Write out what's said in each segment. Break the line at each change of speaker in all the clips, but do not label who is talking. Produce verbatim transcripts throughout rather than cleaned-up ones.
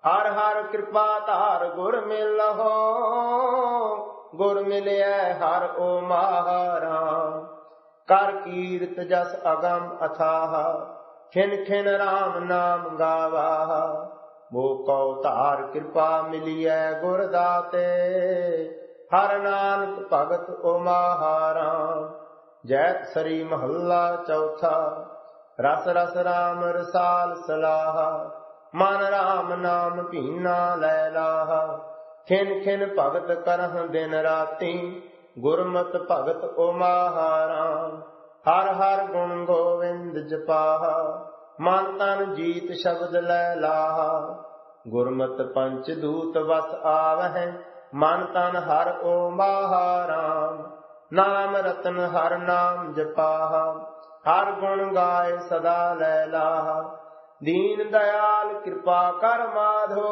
हर हर कृपा धार गुर मिलहो, गुर मिलिया हर ओ महाराम। कर कीरत जस अगम अथाह, खिन खिन राम नाम गावा। वो कौ धार कृपा मिलिए गुर दाते, हर नानक भगत ओ महाराम। जैत सरी महला चौथा, रस रस राम रसाल सलाहा। मन राम नाम भीना लै लाहा, खिन खिन भगत करह दिन राती। गुरमत भगत ओ महाराम, हर हर गुण गोविंद जपाहा। मन तन जीत शब्द लै लाहा, गुरमत पंच दूत वस आवह। मन तन हर ओ महाराम, नाम रतन हर नाम जपाहा। हर गुण गाय सदा लै लाहा, दीन दयाल कृपा कर माधो।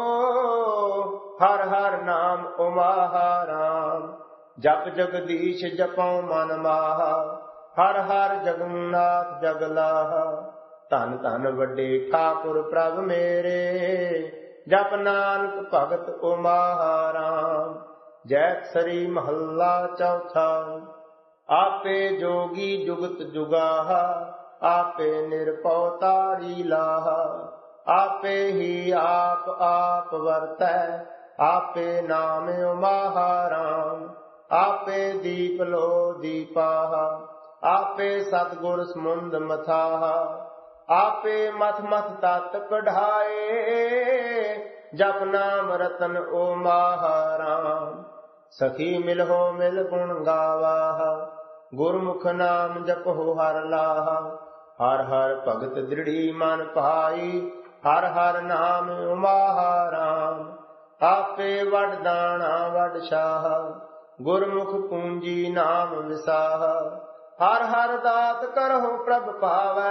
हर हर नाम ओ महाराम, जप जगदीश जपौ मन माहा। हर हर जगन्नाथ जगलाहा, धन धन वड्डे ठाकुर प्रभ मेरे। जप नानक भगत ओ महाराम। जैत सरी महला चौथा, आपे जोगी जुगत जुगाहा। आपे निरपौ तारी लाहा, आपे ही आप आप वरतै। आपे नाम ओ महाराम, आपे दीप लो दीपाहा। आपे सतगुर समुंद मथाहा, आपे मथ मथ तत कढ़ाए। जप नाम रतन ओ महाराम, सखी मिलहो मिल गुण गावाहा। गुरमुख नाम जपहो हर लाहा, हर हर भगत दृढ़ी मन पाई। हर हर नाम ओ महाराम, आपे वड दाना वड शाह। गुरमुख पूंजी नाम विसाहा, हर हर दात करहो प्रभ पावै।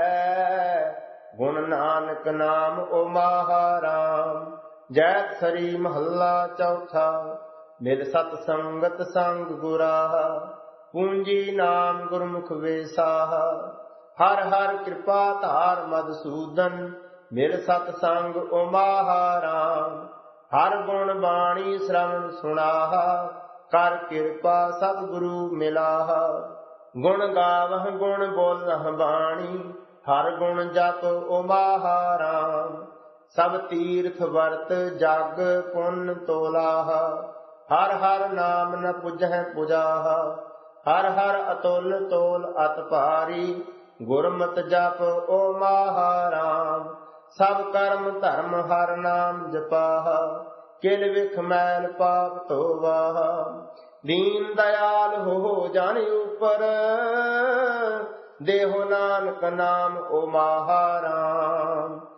गुण नानक नाम ओ महाराम। जैत सरी महला चौथा, मिल सत संगत संग गुराहा। पूंजी नाम गुरमुख वेसाहा, हर हर कृपा धार मधुसूदन। मिल सत संग ओ महाराम, हर गुण बाणी श्रवण सुनाहा। कर कृपा सतगुरु मिलाहा, गुण गावह गुण बोलह बाणी। हर गुण जप ओ महाराम, सब तीर्थ वर्त जग पुन तोलाहा। हर हर नाम न पुजह पुजाहा, हर हर अतुल तोल अत भारी। गुरमत जप ओ महाराम, सब कर्म धर्म हर नाम जपाहा। किल विख मैल पाप धोवाहा, दीन दयाल हो जन ऊपर। देहो नानक नाम ओ महाराम।